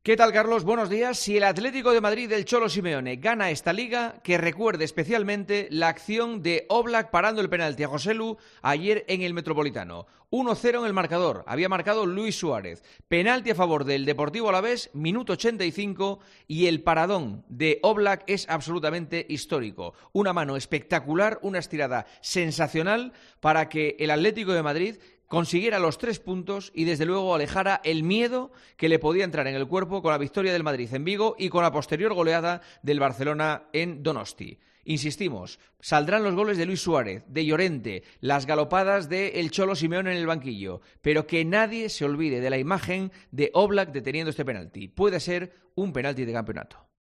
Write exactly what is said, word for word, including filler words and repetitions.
¿Qué tal, Carlos? Buenos días. Si el Atlético de Madrid del Cholo Simeone gana esta Liga, que recuerde especialmente la acción de Oblak parando el penalti a Joselu ayer en el Metropolitano. uno cero en el marcador. Había marcado Luis Suárez. Penalti a favor del Deportivo Alavés, minuto ochenta y cinco, y el paradón de Oblak es absolutamente histórico. Una mano espectacular, una estirada sensacional para que el Atlético de Madrid consiguiera los tres puntos y desde luego alejara el miedo que le podía entrar en el cuerpo con la victoria del Madrid en Vigo y con la posterior goleada del Barcelona en Donosti. Insistimos, saldrán los goles de Luis Suárez, de Llorente, las galopadas de el Cholo Simeone en el banquillo, pero que nadie se olvide de la imagen de Oblak deteniendo este penalti. Puede ser un penalti de campeonato.